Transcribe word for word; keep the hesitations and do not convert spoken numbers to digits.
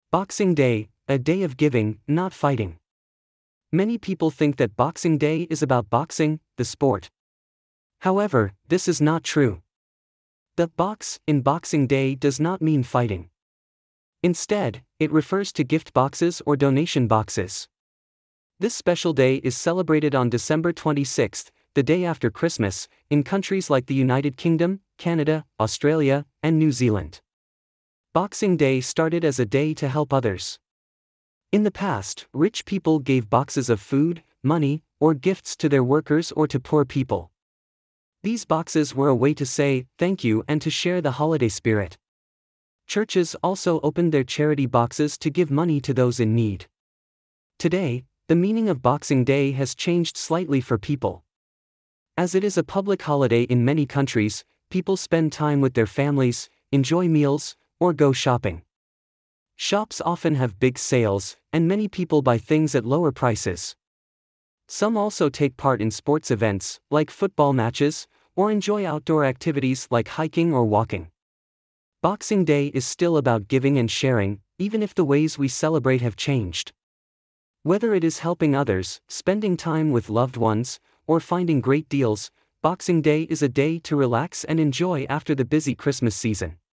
Boxing Day, a day of giving, not fighting. Many people think that Boxing Day is about boxing, the sport. However, this is not true. The box in Boxing Day does not mean fighting. Instead, it refers to gift boxes or donation boxes. This special day is celebrated on December twenty-sixth, the day after Christmas, in countries like the United Kingdom, Canada, Australia, and New Zealand. Boxing Day started as a day to help others. In the past, rich people gave boxes of food, money, or gifts to their workers or to poor people. These boxes were a way to say thank you and to share the holiday spirit. Churches also opened their charity boxes to give money to those in need. Today, the meaning of Boxing Day has changed slightly for people. As it is a public holiday in many countries, people spend time with their families, enjoy meals, or go shopping. Shops often have big sales, and many people buy things at lower prices. Some also take part in sports events, like football matches, or enjoy outdoor activities like hiking or walking. Boxing Day is still about giving and sharing, even if the ways we celebrate have changed. Whether it is helping others, spending time with loved ones, or finding great deals, Boxing Day is a day to relax and enjoy after the busy Christmas season.